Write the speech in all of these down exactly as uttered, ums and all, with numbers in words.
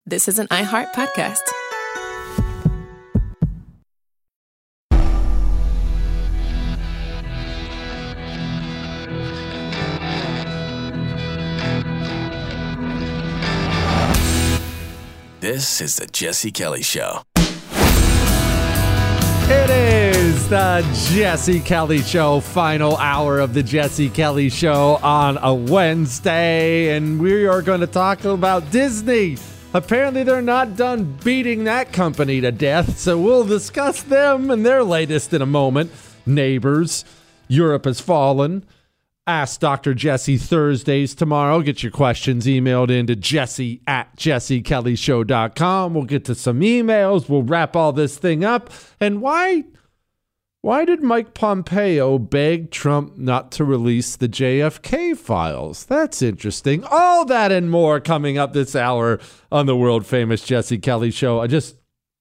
This is an iHeart podcast. This is the Jesse Kelly Show. It is the Jesse Kelly Show, final hour of the Jesse Kelly Show on a Wednesday, and we are going to talk about Disney. Apparently they're not done beating that company to death, so we'll discuss them and their latest in a moment. Neighbors, Europe Has Fallen, Ask Doctor Jesse Thursdays tomorrow. Get your questions emailed in to jesse at jesse kelly show dot com. We'll get to some emails. We'll wrap all this thing up. And why, why did Mike Pompeo beg Trump not to release the J F K files? That's interesting. All that and more coming up this hour on the world famous Jesse Kelly Show. I just,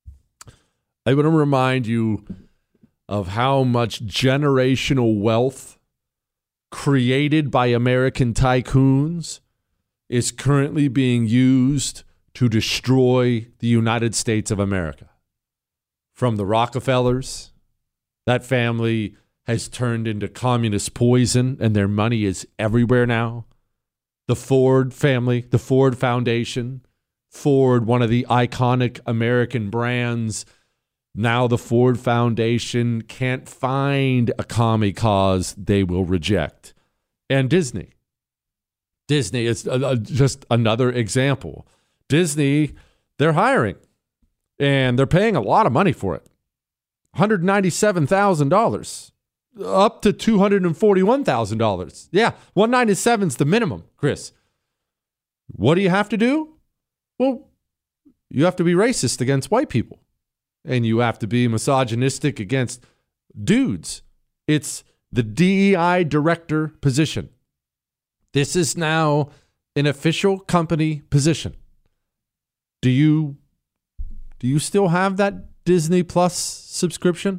I want to remind you of how much generational wealth created by American tycoons is currently being used to destroy the United States of America. From the Rockefellers, that family has turned into communist poison and their money is everywhere now. The Ford family, the Ford Foundation, Ford, one of the iconic American brands. Now the Ford Foundation can't find a commie cause they will reject. And Disney. Disney is uh, just another example. Disney, they're hiring. And they're paying a lot of money for it. one hundred ninety-seven thousand dollars. Up to two hundred forty-one thousand dollars. Yeah, one hundred ninety-seven is the minimum, Chris. What do you have to do? Well, you have to be racist against white people. And you have to be misogynistic against dudes. It's the D E I director position. This is now an official company position. Do you, do you still have that Disney Plus subscription?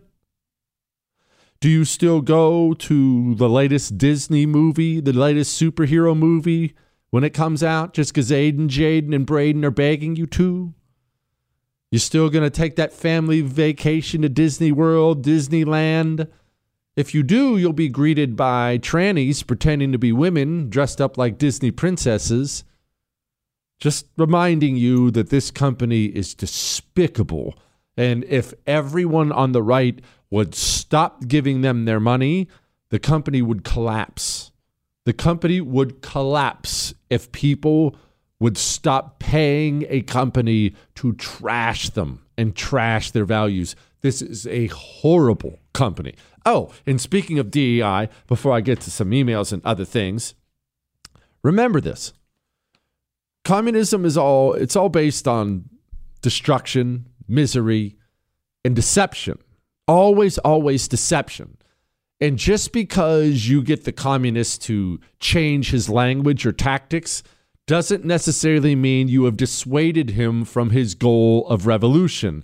Do you still go to the latest Disney movie, the latest superhero movie when it comes out just because Aiden, Jaden, and Braden are begging you to? You're still going to take that family vacation to Disney World, Disneyland? If you do, you'll be greeted by trannies pretending to be women dressed up like Disney princesses. Just reminding you that this company is despicable. And if everyone on the right would stop giving them their money, the company would collapse. The company would collapse if people would stop paying a company to trash them and trash their values. This is a horrible company. Oh, and speaking of D E I, before I get to some emails and other things, remember this. Communism is all, it's all based on destruction, misery, and deception. Always, always deception. And just because you get the communist to change his language or tactics doesn't necessarily mean you have dissuaded him from his goal of revolution.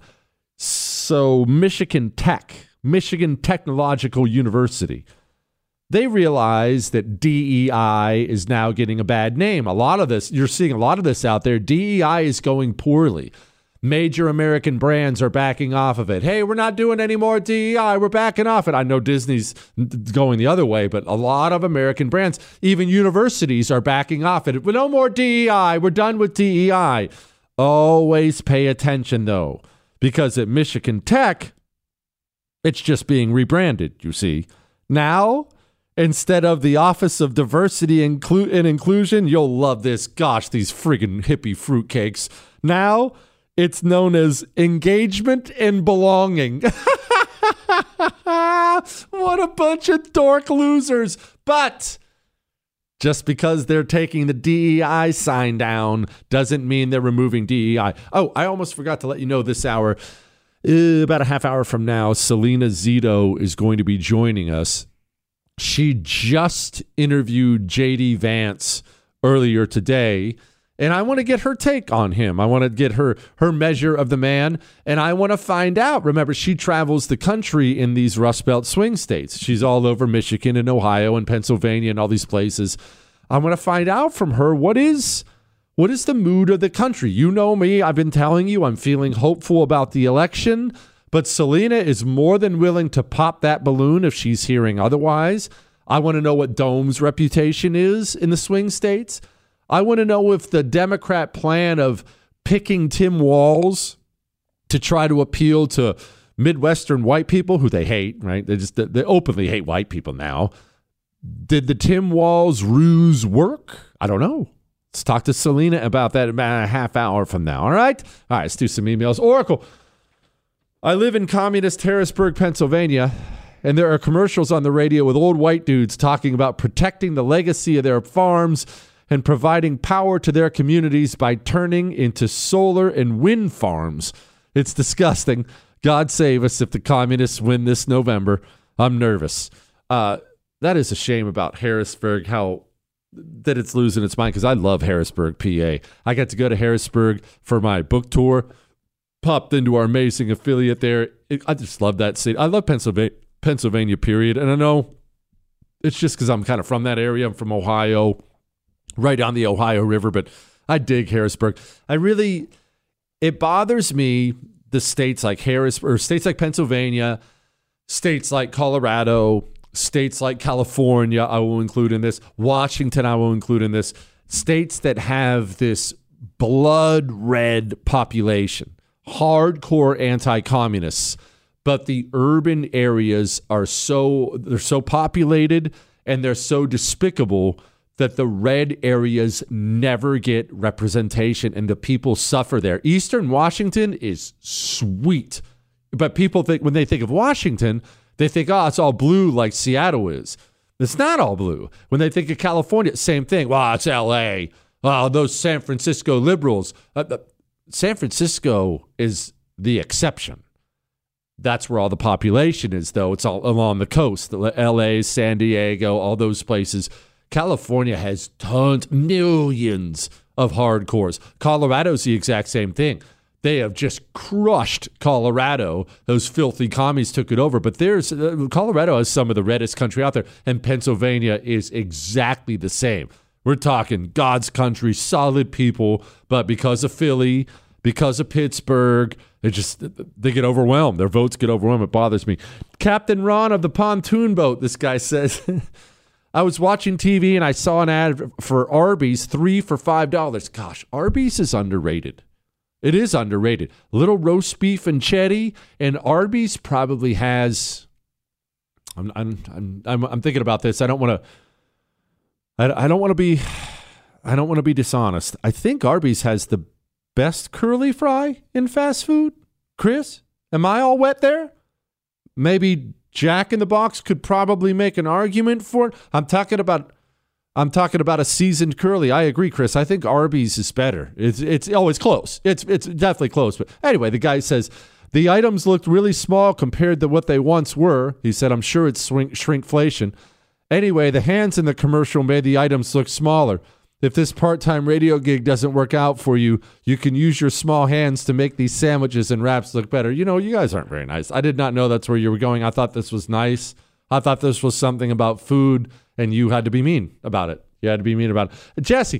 So Michigan Tech, Michigan Technological University, they realize that D E I is now getting a bad name. A lot of this, you're seeing a lot of this out there. D E I is going poorly. Major American brands are backing off of it. Hey, we're not doing any more D E I. We're backing off it. I know Disney's going the other way, but a lot of American brands, even universities, are backing off it. No more D E I. We're done with D E I. Always pay attention, though, because at Michigan Tech, it's just being rebranded, you see. Now, instead of the Office of Diversity and Inclusion, you'll love this. Gosh, these friggin' hippie fruitcakes. Now, it's known as Engagement and Belonging. What a bunch of dork losers. But just because they're taking the D E I sign down doesn't mean they're removing D E I. Oh, I almost forgot to let you know this hour, uh, about a half hour from now, Selena Zito is going to be joining us. She just interviewed J D Vance earlier today. And I want to get her take on him. I want to get her her measure of the man. And I want to find out. Remember, she travels the country in these Rust Belt swing states. She's all over Michigan and Ohio and Pennsylvania and all these places. I want to find out from her, what is What is the mood of the country? You know me. I've been telling you I'm feeling hopeful about the election, but Selena is more than willing to pop that balloon if she's hearing otherwise. I want to know what Dome's reputation is in the swing states. I want to know if the Democrat plan of picking Tim Walz to try to appeal to Midwestern white people who they hate, right? They just they openly hate white people now. Did the Tim Walz ruse work? I don't know. Let's talk to Selena about that about a half hour from now, all right? All right, let's do some emails. Oracle, I live in communist Harrisburg, Pennsylvania, and there are commercials on the radio with old white dudes talking about protecting the legacy of their farms and providing power to their communities by turning into solar and wind farms. It's disgusting. God save us if the communists win this November. I'm nervous. Uh, that is a shame about Harrisburg, how that it's losing its mind, because I love Harrisburg, P A. I got to go to Harrisburg for my book tour, popped into our amazing affiliate there. It, I just love that city. I love Pennsylvania, Pennsylvania, period. And I know it's just because I'm kind of from that area. I'm from Ohio, right on the Ohio River, but I dig Harrisburg. I really, it bothers me, the states like Harrisburg, or states like Pennsylvania, states like Colorado, states like California, I will include in this. Washington, I will include in this. States that have this blood red population, hardcore anti-communists, but the urban areas are so, they're so populated and they're so despicable that the red areas never get representation and the people suffer there. Eastern Washington is sweet, but people think, when they think of Washington, they think, oh, it's all blue like Seattle is. It's not all blue. When they think of California, same thing. Well, it's L A. Oh, those San Francisco liberals. Uh, uh, San Francisco is the exception. That's where all the population is, though. It's all along the coast. L A, San Diego, all those places. California has tons, millions of hardcores. Colorado's the exact same thing. They have just crushed Colorado. Those filthy commies took it over. But there's uh, Colorado has some of the reddest country out there, and Pennsylvania is exactly the same. We're talking God's country, solid people, but because of Philly, because of Pittsburgh, they just they get overwhelmed. Their votes get overwhelmed. It bothers me. Captain Ron of the pontoon boat, this guy says, I was watching T V and I saw an ad for Arby's, three for five dollars. Gosh, Arby's is underrated. It is underrated. Little roast beef and cheddar, and Arby's probably has. I'm I'm I'm I'm, I'm thinking about this. I don't want to. I, I don't want to be. I don't want to be dishonest. I think Arby's has the best curly fry in fast food. Chris, am I all wet there? Maybe Jack in the Box could probably make an argument for it. I'm talking about. I'm talking about a seasoned curly. I agree, Chris. I think Arby's is better. It's it's oh, it's close. It's it's definitely close. But anyway, the guy says the items looked really small compared to what they once were. He said, "I'm sure it's shrink, shrinkflation." Anyway, the hands in the commercial made the items look smaller. If this part-time radio gig doesn't work out for you, you can use your small hands to make these sandwiches and wraps look better. You know, you guys aren't very nice. I did not know that's where you were going. I thought this was nice. I thought this was something about food, and you had to be mean about it. You had to be mean about it. Jesse,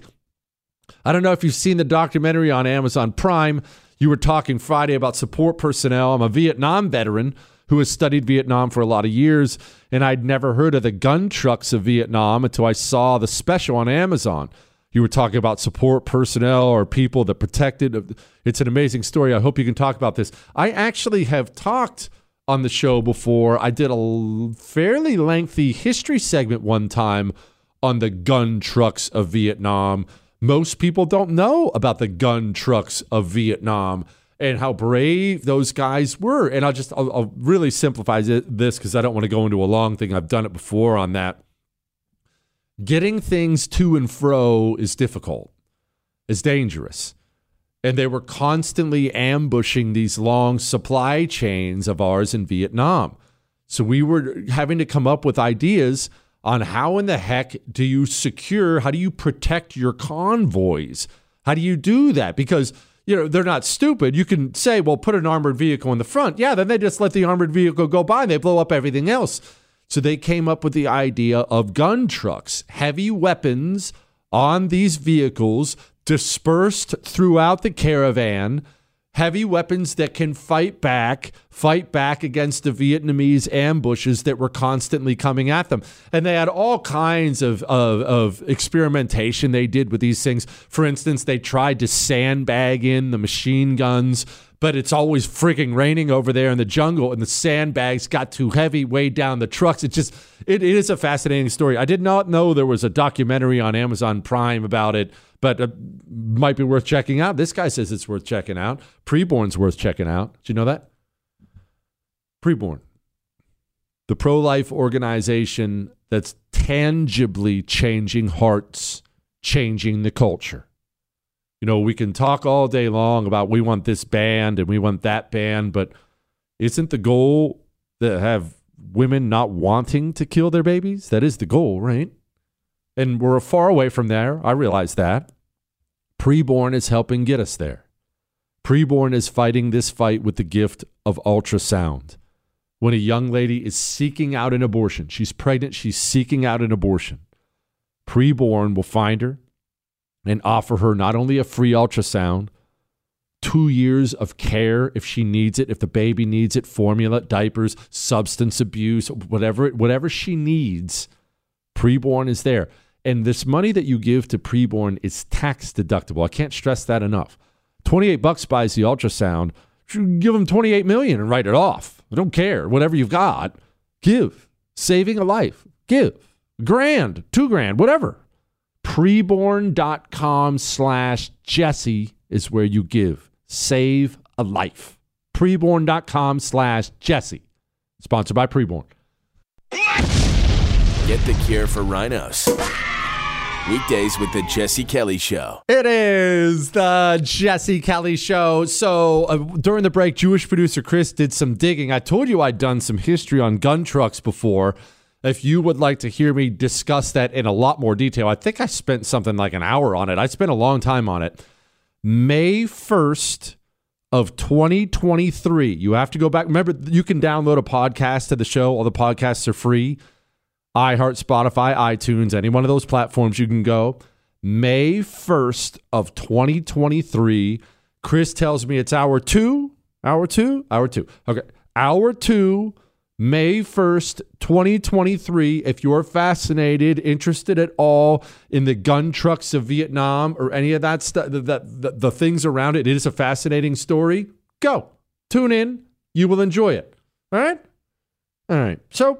I don't know if you've seen the documentary on Amazon Prime. You were talking Friday about support personnel. I'm a Vietnam veteran who has studied Vietnam for a lot of years, and I'd never heard of the gun trucks of Vietnam until I saw the special on Amazon. You were talking about support personnel or people that protected. It's an amazing story. I hope you can talk about this. I actually have talked on the show before. I did a fairly lengthy history segment one time on the gun trucks of Vietnam. Most people don't know about the gun trucks of Vietnam and how brave those guys were. And I'll just I'll, I'll really simplify this because I don't want to go into a long thing. I've done it before on that. Getting things to and fro is difficult. It's dangerous. And they were constantly ambushing these long supply chains of ours in Vietnam. So we were having to come up with ideas on how in the heck do you secure, how do you protect your convoys? How do you do that? Because, you know, they're not stupid. You can say, well, put an armored vehicle in the front. Yeah, then they just let the armored vehicle go by and they blow up everything else. So they came up with the idea of gun trucks, heavy weapons on these vehicles dispersed throughout the caravan, heavy weapons that can fight back, fight back against the Vietnamese ambushes that were constantly coming at them. And they had all kinds of, of, of experimentation they did with these things. For instance, they tried to sandbag in the machine guns, but it's always freaking raining over there in the jungle, and the sandbags got too heavy, weighed down the trucks. It just, it, it is a fascinating story. I did not know there was a documentary on Amazon Prime about it, but uh, might be worth checking out. This guy says it's worth checking out. Preborn's worth checking out. Did you know that? Preborn, the pro-life organization that's tangibly changing hearts, changing the culture. You know, we can talk all day long about we want this banned and we want that banned, but isn't the goal to have women not wanting to kill their babies? That is the goal, right? And we're far away from there. I realize that. Preborn is helping get us there. Preborn is fighting this fight with the gift of ultrasound. When a young lady is seeking out an abortion, she's pregnant, she's seeking out an abortion, Preborn will find her and offer her not only a free ultrasound, two years of care if she needs it, if the baby needs it, formula, diapers, substance abuse, whatever, whatever she needs, Preborn is there. And this money that you give to Preborn is tax deductible. I can't stress that enough. twenty-eight bucks buys the ultrasound. Give them twenty-eight million and write it off. I don't care. Whatever you've got, give. Saving a life, give. Grand, two grand, whatever. Preborn.com slash Jesse is where you give. Save a life. Preborn.com slash Jesse. Sponsored by Preborn. Get the cure for rhinos. Weekdays with the Jesse Kelly Show. It is the Jesse Kelly Show. So uh, during the break, Jewish producer Chris did some digging. I told you I'd done some history on gun trucks before. If you would like to hear me discuss that in a lot more detail, I think I spent something like an hour on it. I spent a long time on it. May first of twenty twenty-three. You have to go back. Remember, you can download a podcast to the show. All the podcasts are free. iHeart, Spotify, iTunes, any one of those platforms you can go. May first of twenty twenty-three. Chris tells me it's hour two. Hour two? Hour two. Okay. Hour two. May first, twenty twenty-three, if you're fascinated, interested at all in the gun trucks of Vietnam or any of that stuff, the, the, the things around it, it is a fascinating story. Go. Tune in. You will enjoy it. All right? All right. So,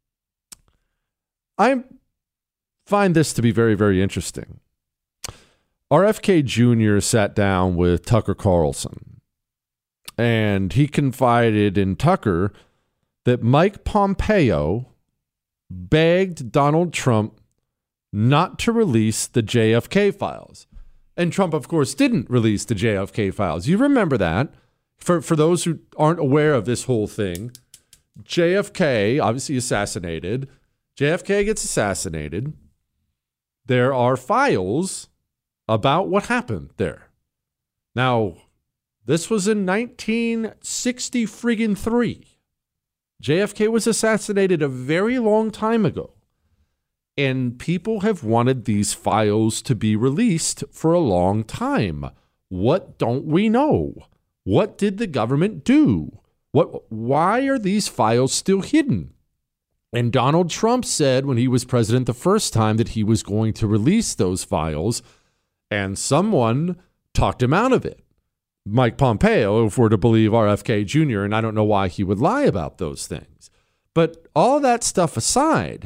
I find this to be very, very interesting. R F K Junior sat down with Tucker Carlson, and he confided in Tucker that Mike Pompeo begged Donald Trump not to release the J F K files. And Trump, of course, didn't release the J F K files. You remember that. For, for those who aren't aware of this whole thing, J F K, obviously assassinated. J F K gets assassinated. There are files about what happened there. Now, this was in nineteen sixty friggin' three. J F K was assassinated a very long time ago, and people have wanted these files to be released for a long time. What don't we know? What did the government do? What? Why are these files still hidden? And Donald Trump said when he was president the first time that he was going to release those files, and someone talked him out of it. Mike Pompeo, if we're to believe R F K Junior, and I don't know why he would lie about those things. But all that stuff aside,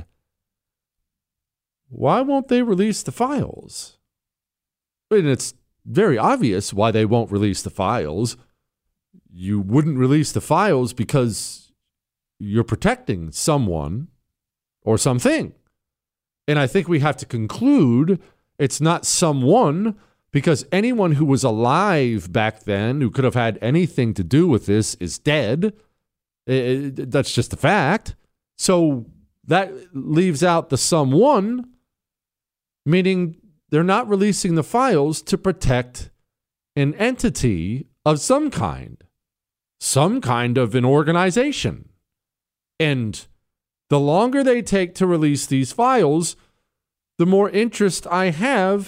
why won't they release the files? And it's very obvious why they won't release the files. You wouldn't release the files because you're protecting someone or something. And I think we have to conclude it's not someone, because anyone who was alive back then who could have had anything to do with this is dead. It, that's just a fact. So that leaves out the someone, meaning they're not releasing the files to protect an entity of some kind, some kind of an organization. And the longer they take to release these files, the more interest I have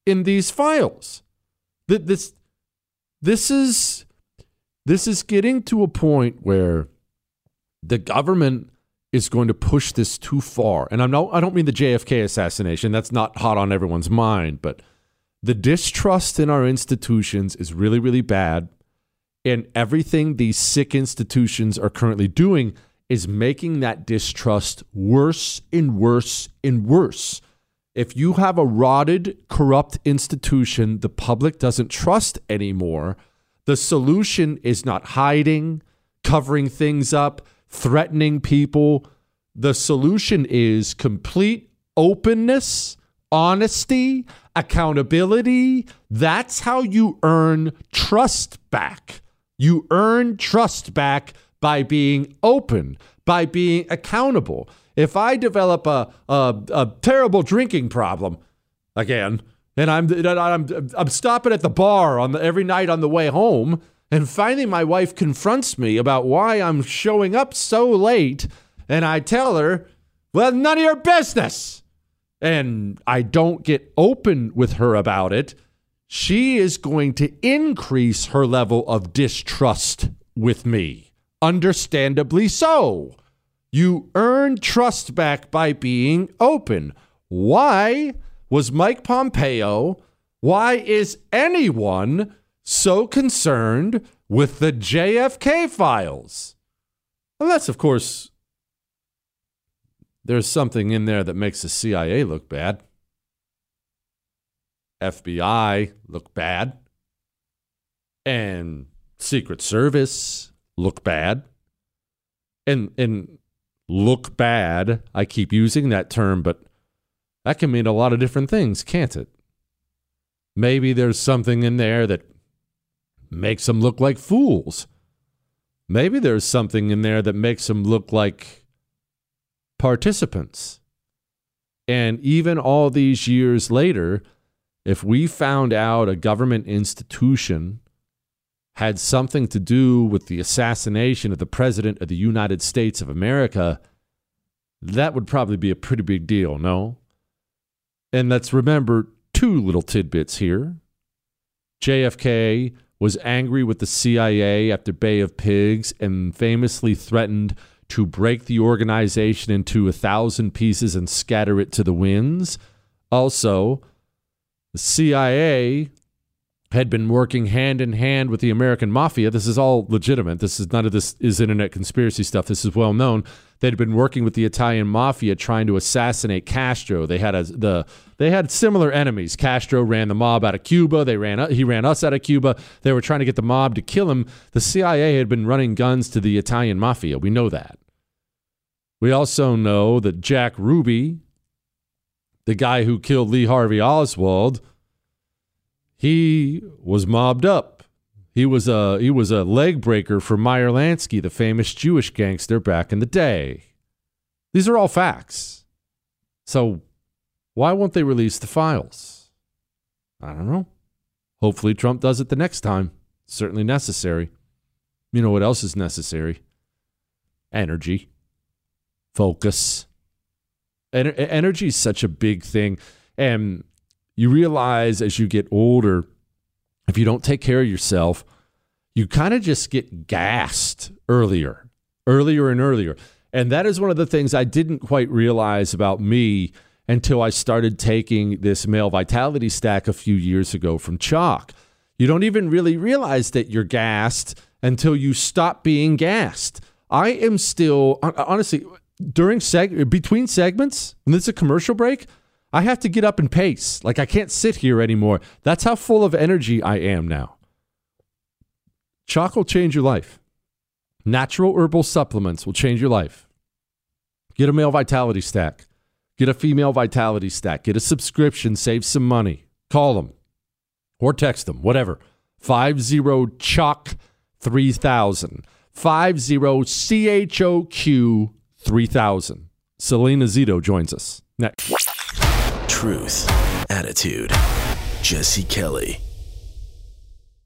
in these files. This, this is this is getting to a point where the government is going to push this too far. And I'm no, I don't mean the J F K assassination. That's not hot on everyone's mind. But the distrust in our institutions is really, really bad. And everything these sick institutions are currently doing is making that distrust worse and worse and worse. If you have a rotted, corrupt institution the public doesn't trust anymore, the solution is not hiding, covering things up, threatening people. The solution is complete openness, honesty, accountability. That's how you earn trust back. You earn trust back by being open, by being accountable. If I develop a a, a terrible drinking problem, again, and I'm I'm I'm stopping at the bar on the, every night on the way home, and finally my wife confronts me about why I'm showing up so late, and I tell her, "Well, none of your business," and I don't get open with her about it, she is going to increase her level of distrust with me. Understandably so. You earn trust back by being open. Why was Mike Pompeo, why is anyone so concerned with the J F K files? Unless, of course, there's something in there that makes the C I A look bad. F B I look bad. And Secret Service look bad. And and look bad, I keep using that term, but that can mean a lot of different things, can't it? Maybe there's something in there that makes them look like fools. Maybe there's something in there that makes them look like participants. And even all these years later, if we found out a government institution had something to do with the assassination of the President of the United States of America, that would probably be a pretty big deal, no? And let's remember two little tidbits here. J F K was angry with the C I A after Bay of Pigs and famously threatened to break the organization into a thousand pieces and scatter it to the winds. Also, the C I A had been working hand in hand with the American mafia. This is all legitimate. This is none of this is internet conspiracy stuff. This is well known. They'd been working with the Italian mafia trying to assassinate Castro. They had a, the they had similar enemies. Castro ran the mob out of Cuba. They ran he ran us out of Cuba. They were trying to get the mob to kill him. The C I A had been running guns to the Italian mafia. We know that. We also know that Jack Ruby, the guy who killed Lee Harvey Oswald, he was mobbed up. He was a he was a leg breaker for Meyer Lansky, the famous Jewish gangster back in the day. These are all facts. So why won't they release the files? I don't know. Hopefully Trump does it the next time. Certainly necessary. You know what else is necessary? Energy. Focus. En- energy is such a big thing. And you realize as you get older, if you don't take care of yourself, you kind of just get gassed earlier, earlier and earlier. And that is one of the things I didn't quite realize about me until I started taking this male vitality stack a few years ago from Chalk. You don't even really realize that you're gassed until you stop being gassed. I am still, honestly, during seg- between segments, and this is a commercial break, I have to get up and pace. Like, I can't sit here anymore. That's how full of energy I am now. Chalk will change your life. Natural herbal supplements will change your life. Get a male vitality stack. Get a female vitality stack. Get a subscription. Save some money. Call them or text them, whatever. five zero chalk three thousand. five zero C H O Q three thousand. Selena Zito joins us next. Truth, attitude, Jesse Kelly.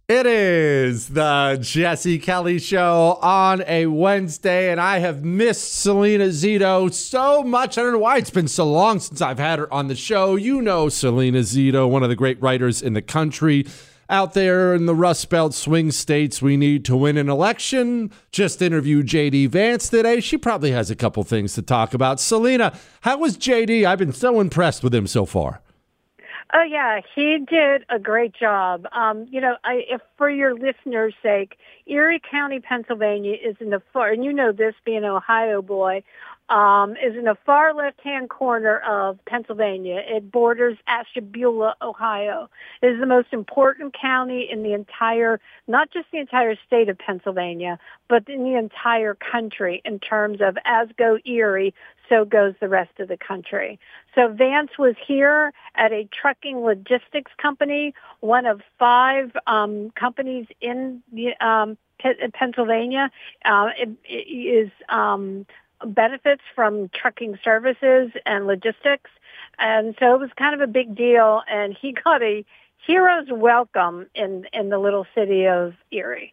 It is the Jesse Kelly Show on a Wednesday, and I have missed Selena Zito so much. I don't know why it's been so long since I've had her on the show. You know Selena Zito, one of the great writers in the country. Out there in the Rust Belt swing states, we need to win an election. Just interviewed J D Vance today. She probably has a couple things to talk about. Selena, how was J D? I've been so impressed with him so far. Oh, yeah, he did a great job. Um, you know, I, if for your listeners' sake, Erie County, Pennsylvania is in the far, and you know this being an Ohio boy, um, is in the far left-hand corner of Pennsylvania. It borders Ashtabula, Ohio. It is the most important county in the entire, not just the entire state of Pennsylvania, but in the entire country in terms of as go Erie, so goes the rest of the country. So Vance was here at a trucking logistics company, one of five um, companies in the, um, P- Pennsylvania. Uh, it, it is um, benefits from trucking services and logistics. And so it was kind of a big deal. And he got a hero's welcome in, in the little city of Erie.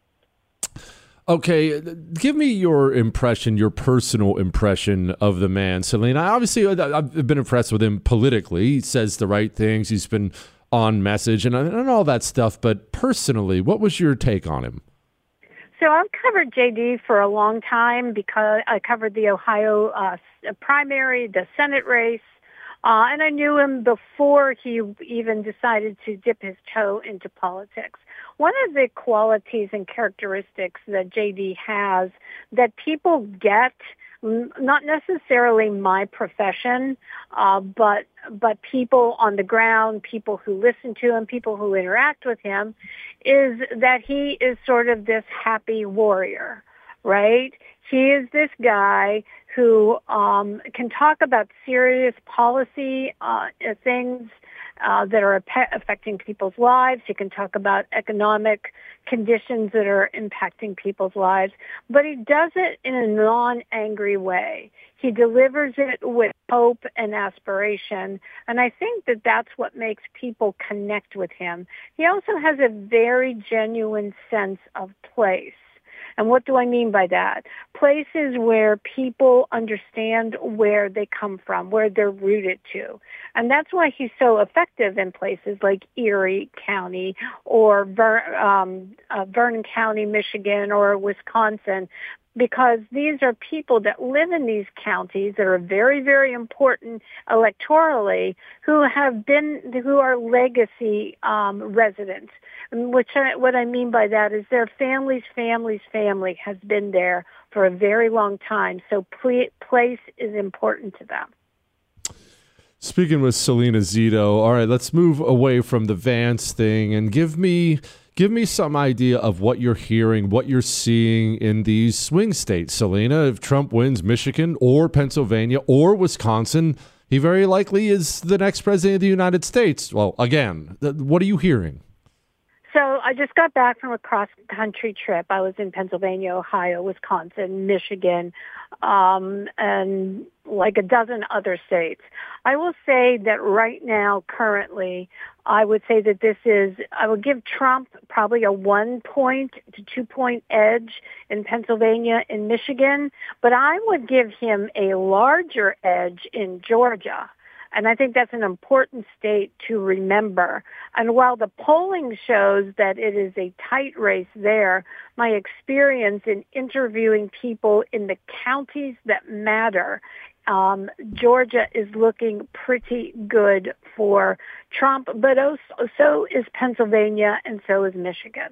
Okay, give me your impression, your personal impression of the man, Selena. Obviously, I've been impressed with him politically. He says the right things. He's been on message and, and all that stuff. But personally, what was your take on him? So I've covered J D for a long time because I covered the Ohio uh, primary, the Senate race. Uh, and I knew him before he even decided to dip his toe into politics. One of the qualities and characteristics that J D has that people get, not necessarily my profession, uh, but but people on the ground, people who listen to him, people who interact with him, is that he is sort of this happy warrior, right? He is this guy who um, can talk about serious policy uh, things uh, that are affecting people's lives. He can talk about economic conditions that are impacting people's lives, but he does it in a non-angry way. He delivers it with hope and aspiration, and I think that that's what makes people connect with him. He also has a very genuine sense of place. And what do I mean by that? Places where people understand where they come from, where they're rooted to. And that's why he's so effective in places like Erie County or Ver, um, uh, Vernon County, Michigan, or Wisconsin, because these are people that live in these counties that are very, very important electorally, who have been, who are legacy um, residents. And which I, what I mean by that is their family's family's family has been there for a very long time. So pl- place is important to them. Speaking with Selena Zito, all right, let's move away from the Vance thing and give me give me some idea of what you're hearing, what you're seeing in these swing states, Selena. If Trump wins Michigan or Pennsylvania or Wisconsin, he very likely is the next president of the United States. Well, again, what are you hearing? So I just got back from a cross-country trip. I was in Pennsylvania, Ohio, Wisconsin, Michigan, um, and like a dozen other states. I will say that right now, currently, I would say that this is, I would give Trump probably a one-point to two-point edge in Pennsylvania and Michigan, but I would give him a larger edge in Georgia. And I think that's an important state to remember. And while the polling shows that it is a tight race there, my experience in interviewing people in the counties that matter, um, Georgia is looking pretty good for Trump, but also, so is Pennsylvania and so is Michigan.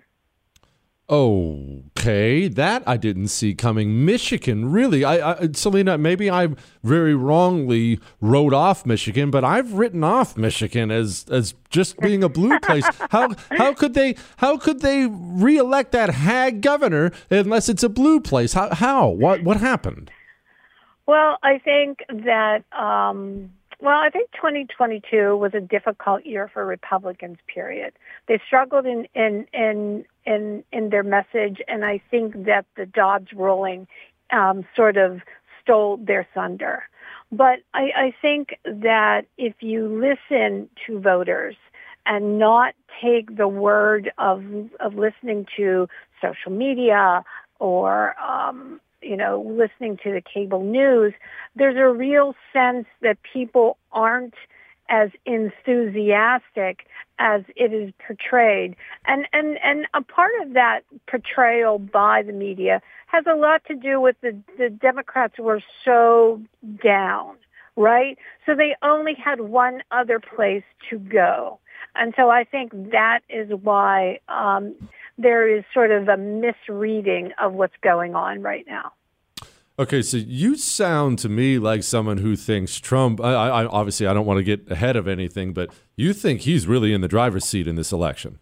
Okay, that I didn't see coming. Michigan, really? I, I, Selena, maybe I very wrongly wrote off Michigan, but I've written off Michigan as as just being a blue place. How how could they how could they reelect that hag governor unless it's a blue place? How how what what happened? Well, I think that. Um Well, I think twenty twenty-two was a difficult year for Republicans, period. They struggled in, in, in, in, in their message, and I think that the Dobbs ruling um, sort of stole their thunder. But I, I think that if you listen to voters, and not take the word of of listening to social media or um, you know, listening to the cable news, there's a real sense that people aren't as enthusiastic as it is portrayed. And, and, and a part of that portrayal by the media has a lot to do with the, the Democrats were so down, right? So they only had one other place to go. And so I think that is why um, there is sort of a misreading of what's going on right now. Okay, so you sound to me like someone who thinks Trump, I, I, obviously I don't want to get ahead of anything, but you think he's really in the driver's seat in this election.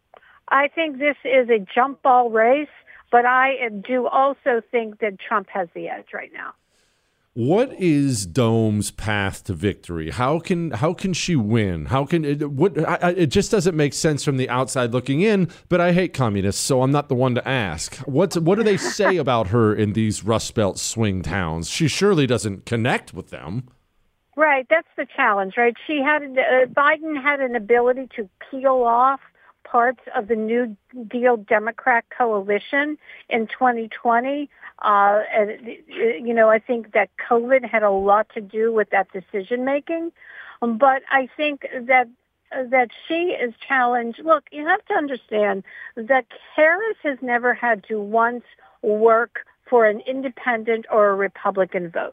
I think this is a jump ball race, but I do also think that Trump has the edge right now. What is Dome's path to victory? How can how can she win? How can it, what? I, I, it just doesn't make sense from the outside looking in. But I hate communists, so I'm not the one to ask. What what do they say about her in these Rust Belt swing towns? She surely doesn't connect with them. Right, that's the challenge, right? She had uh, Biden had an ability to peel off parts of the New Deal Democrat coalition in twenty twenty. Uh, and, you know, I think that COVID had a lot to do with that decision making. Um, but I think that uh, that she is challenged. Look, you have to understand that Harris has never had to once work for an independent or a Republican vote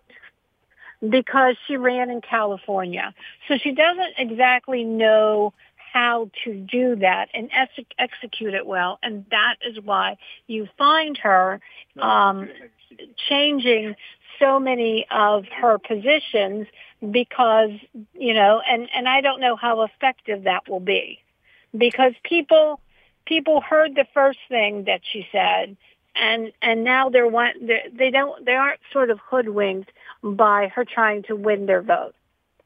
because she ran in California. So she doesn't exactly know how to do that and ex- execute it well. And that is why you find her um, changing so many of her positions because, you know, and, and I don't know how effective that will be because people people heard the first thing that she said and and now they're, they're they don't they aren't sort of hoodwinked by her trying to win their vote.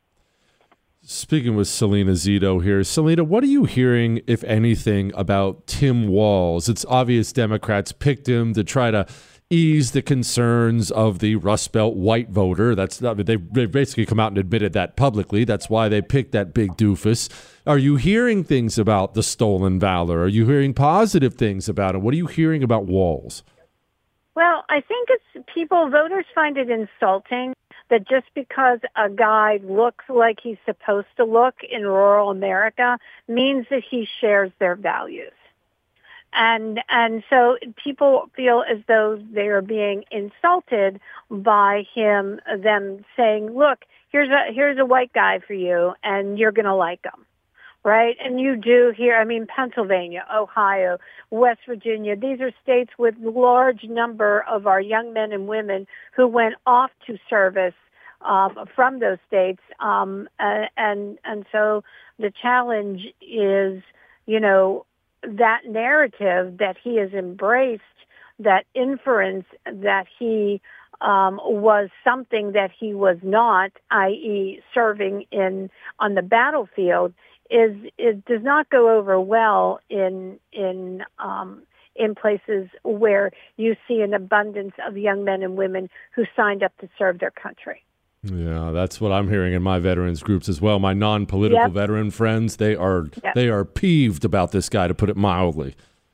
Speaking with Selena Zito here. Selena, what are you hearing, if anything, about Tim Walz? It's obvious Democrats picked him to try to ease the concerns of the Rust Belt white voter. That's not, they basically come out and admitted that publicly. That's why they picked that big doofus. Are you hearing things about the stolen valor? Are you hearing positive things about it? What are you hearing about Walz? Well, I think it's people, voters find it insulting that just because a guy looks like he's supposed to look in rural America means that he shares their values. And and so people feel as though they are being insulted by him, them saying, look, here's a here's a white guy for you, and you're going to like him. Right? And you do here, I mean, Pennsylvania, Ohio, West Virginia, these are states with large number of our young men and women who went off to service um, from those states. Um, and, and, and so the challenge is, you know, that narrative that he has embraced, that inference that he um, was something that he was not, that is serving in on the battlefield, is it does not go over well in in um, in places where you see an abundance of young men and women who signed up to serve their country. Yeah, that's what I'm hearing in my veterans groups as well. My non-political yep. veteran friends, they are yep. they are peeved about this guy, to put it mildly.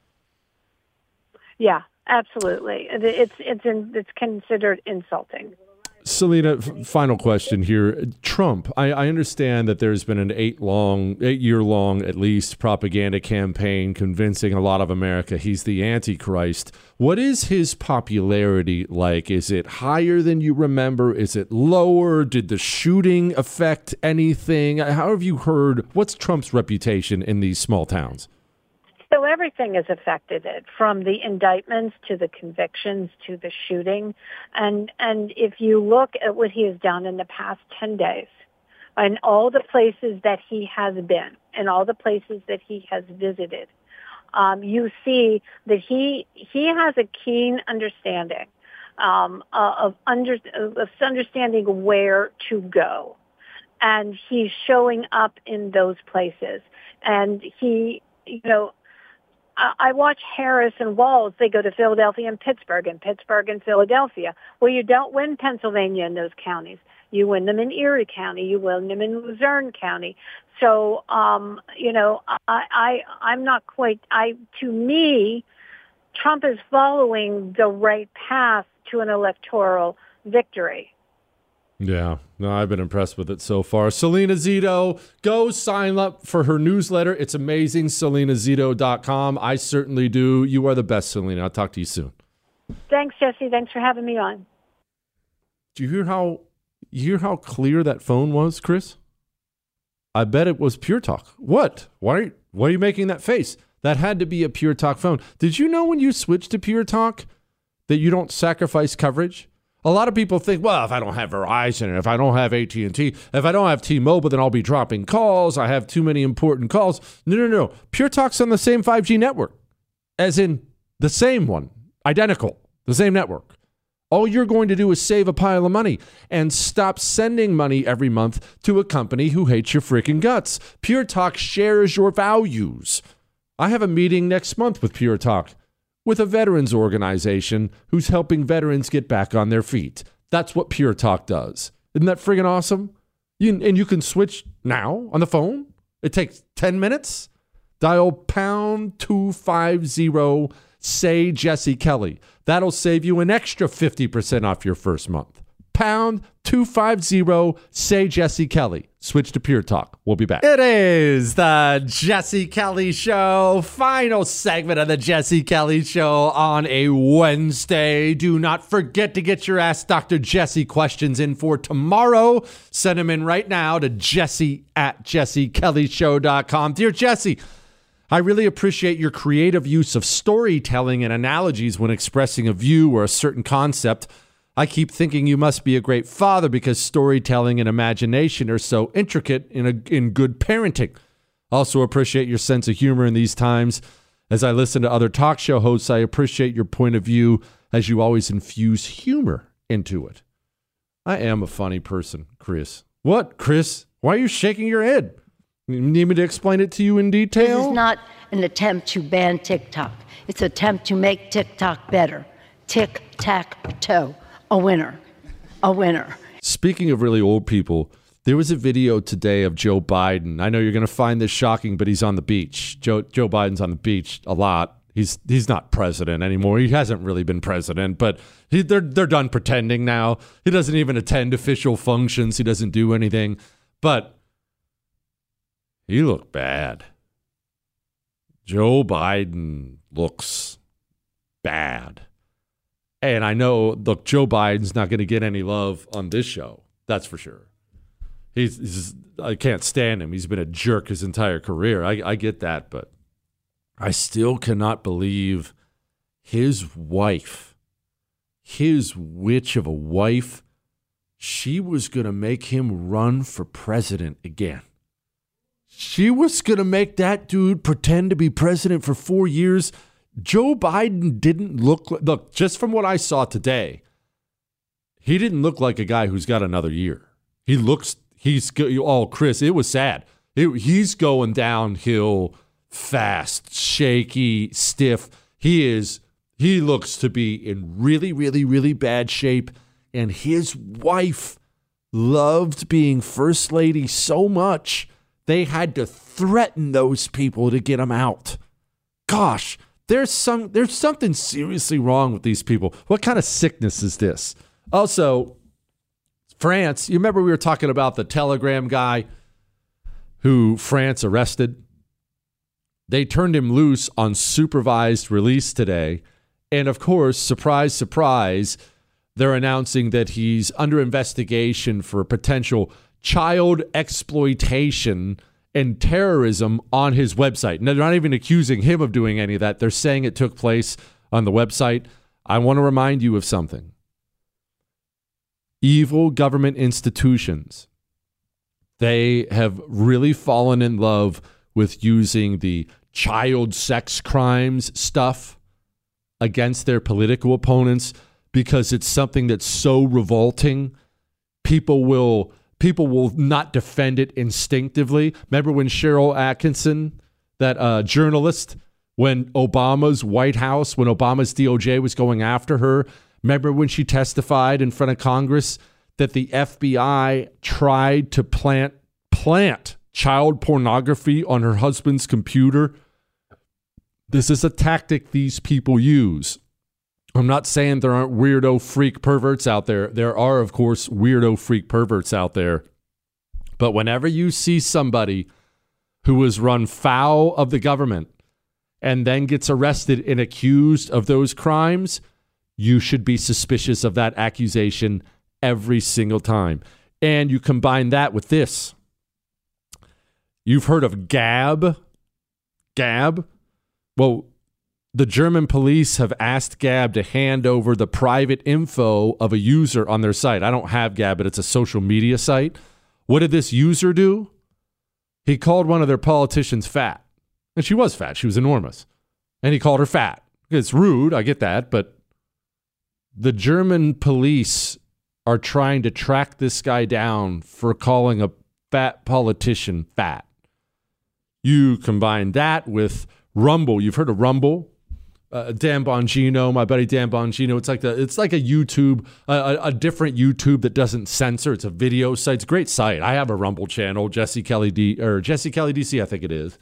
Yeah, absolutely. It's it's in, it's considered insulting. Selena, f- final question here. Trump, I, I understand that there's been an eight long, eight year long, at least, propaganda campaign convincing a lot of America he's the Antichrist. What is his popularity like? Is it higher than you remember? Is it lower? Did the shooting affect anything? How have you heard? What's Trump's reputation in these small towns? So everything has affected it, from the indictments to the convictions to the shooting. And and if you look at what he has done in the past ten days, and all the places that he has been, and all the places that he has visited, um, you see that he he has a keen understanding um, of, under, of understanding where to go. And he's showing up in those places. And he, you know, I watch Harris and Walz. They go to Philadelphia and Pittsburgh, and Pittsburgh and Philadelphia. Well, you don't win Pennsylvania in those counties. You win them in Erie County. You win them in Luzerne County. So, um, you know, I, I, I'm not quite, I, to me, Trump is following the right path to an electoral victory. Yeah, no, I've been impressed with it so far. Selena Zito, go sign up for her newsletter. It's amazing, selena zito dot com. I certainly do. You are the best, Selena. I'll talk to you soon. Thanks, Jesse. Thanks for having me on. Do you hear how you hear how clear that phone was, Chris? I bet it was Pure Talk. What? Why are you, why are you making that face? That had to be a Pure Talk phone. Did you know when you switch to Pure Talk that you don't sacrifice coverage? A lot of people think, well, if I don't have Verizon, if I don't have A T and T, if I don't have T-Mobile, then I'll be dropping calls. I have too many important calls. No, no, no. Pure Talk's on the same five G network, as in the same one, identical, the same network. All you're going to do is save a pile of money and stop sending money every month to a company who hates your freaking guts. Pure Talk shares your values. I have a meeting next month with Pure Talk with a veterans organization who's helping veterans get back on their feet. That's what Pure Talk does. Isn't that friggin' awesome? You, and you can switch now on the phone. It takes ten minutes. Dial pound two five zero, say Jesse Kelly. That'll save you an extra fifty percent off your first month. Pound two five zero, say Jesse Kelly. Switch to Pure Talk. We'll be back. It is the Jesse Kelly Show. Final segment of the Jesse Kelly Show on a Wednesday. Do not forget to get your Ask Doctor Jesse questions in for tomorrow. Send them in right now to Jesse at jesse kelly show dot com. Dear Jesse, I really appreciate your creative use of storytelling and analogies when expressing a view or a certain concept. I keep thinking you must be a great father because storytelling and imagination are so intricate in, a, in good parenting. Also appreciate your sense of humor in these times. As I listen to other talk show hosts, I appreciate your point of view as you always infuse humor into it. I am a funny person, Chris. What, Chris? Why are you shaking your head? You need me to explain it to you in detail? This is not an attempt to ban TikTok. It's an attempt to make TikTok better. Tic-tac-toe. A winner. A winner. Speaking of really old people, there was a video today of Joe Biden. I know you're going to find this shocking, but he's on the beach. Joe Joe Biden's on the beach a lot. He's he's not president anymore. He hasn't really been president, but he, they're they're done pretending now. He doesn't even attend official functions. He doesn't do anything. But he looked bad. Joe Biden looks bad. And I know, look, Joe Biden's not going to get any love on this show. That's for sure. He's, he's I can't stand him. He's been a jerk his entire career. I, I get that, but I still cannot believe his wife, his witch of a wife, she was going to make him run for president again. She was going to make that dude pretend to be president for four years. Joe Biden didn't look like, look, just from what I saw today, he didn't look like a guy who's got another year. He looks, he's, oh, Chris, it was sad. It, he's going downhill fast, shaky, stiff. He is, he looks to be in really, really, really bad shape. And his wife loved being first lady so much, they had to threaten those people to get him out. Gosh. There's some. There's something seriously wrong with these people. What kind of sickness is this? Also, France, you remember we were talking about the Telegram guy who France arrested? They turned him loose on supervised release today. And of course, surprise, surprise, they're announcing that he's under investigation for potential child exploitation and terrorism on his website. Now, they're not even accusing him of doing any of that. They're saying it took place on the website. I want to remind you of something. Evil government institutions, they have really fallen in love with using the child sex crimes stuff against their political opponents because it's something that's so revolting. People will... People will not defend it instinctively. Remember when Cheryl Atkinson, that uh, journalist, when Obama's White House, when Obama's D O J was going after her, remember when she testified in front of Congress that the F B I tried to plant plant child pornography on her husband's computer. This is a tactic these people use. I'm not saying there aren't weirdo freak perverts out there. There are, of course, weirdo freak perverts out there. But whenever you see somebody who has run foul of the government and then gets arrested and accused of those crimes, you should be suspicious of that accusation every single time. And you combine that with this. You've heard of Gab? Gab? Well, the German police have asked Gab to hand over the private info of a user on their site. I don't have Gab, but it's a social media site. What did this user do? He called one of their politicians fat. And she was fat. She was enormous. And he called her fat. It's rude. I get that. But the German police are trying to track this guy down for calling a fat politician fat. You combine that with Rumble. You've heard of Rumble? Uh, Dan Bongino, my buddy Dan Bongino. It's like the it's like a YouTube, uh, a, a different YouTube that doesn't censor. It's a video site. It's a great site. I have a Rumble channel, Jesse Kelly D or Jesse Kelly D C, I think it is.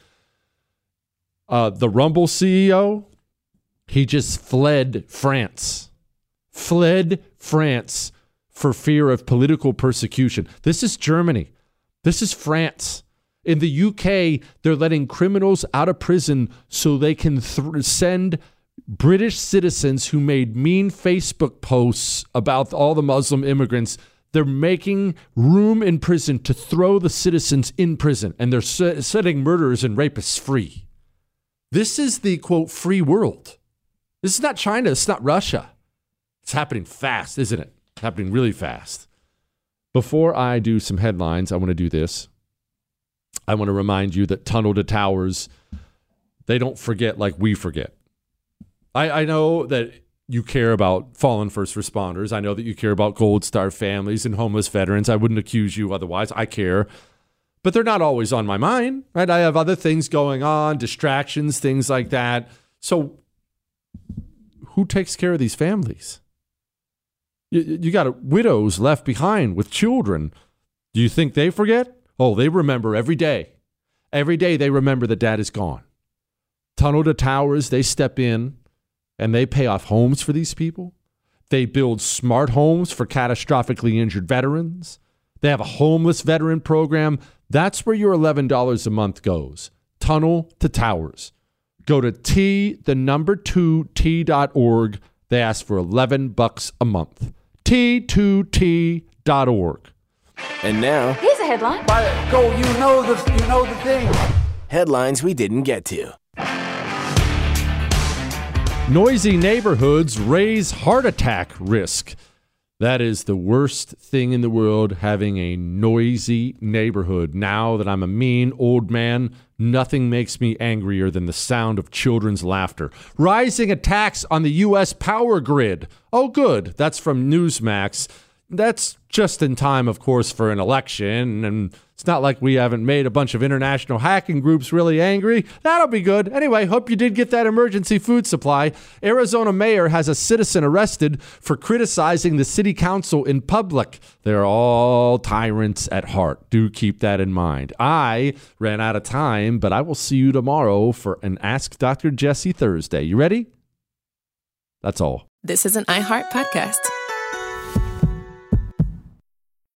Uh, the Rumble C E O, he just fled France, fled France for fear of political persecution. This is Germany. This is France. In the U K, they're letting criminals out of prison so they can th- send British citizens who made mean Facebook posts about all the Muslim immigrants. They're making room in prison to throw the citizens in prison, and they're se- setting murderers and rapists free. This is the, quote, free world. This is not China. It's not Russia. It's happening fast, isn't it? It's happening really fast. Before I do some headlines, I want to do this. I want to remind you that Tunnel to Towers, they don't forget like we forget. I, I know that you care about fallen first responders. I know that you care about Gold Star families and homeless veterans. I wouldn't accuse you otherwise. I care. But they're not always on my mind, right? I have other things going on, distractions, things like that. So who takes care of these families? You, you got widows left behind with children. Do you think they forget? Oh, they remember every day. Every day they remember that dad is gone. Tunnel to Towers, they step in and they pay off homes for these people. They build smart homes for catastrophically injured veterans. They have a homeless veteran program. That's where your eleven dollars a month goes. Tunnel to Towers. Go to T, the number two, T dot org. They ask for eleven bucks a month. T two T dot org. And now, here's a headline. By go, you know the you know the thing. Headlines we didn't get to. Noisy neighborhoods raise heart attack risk. That is the worst thing in the world, having a noisy neighborhood. Now that I'm a mean old man, nothing makes me angrier than the sound of children's laughter. Rising attacks on the U S power grid. Oh, good. That's from Newsmax. That's just in time, of course, for an election, and it's not like we haven't made a bunch of international hacking groups really angry. That'll be good. Anyway, hope you did get that emergency food supply. Arizona mayor has a citizen arrested for criticizing the city council in public. They're all tyrants at heart. Do keep that in mind. I ran out of time, but I will see you tomorrow for an Ask Doctor Jesse Thursday. You ready? That's all. This is an iHeart podcast.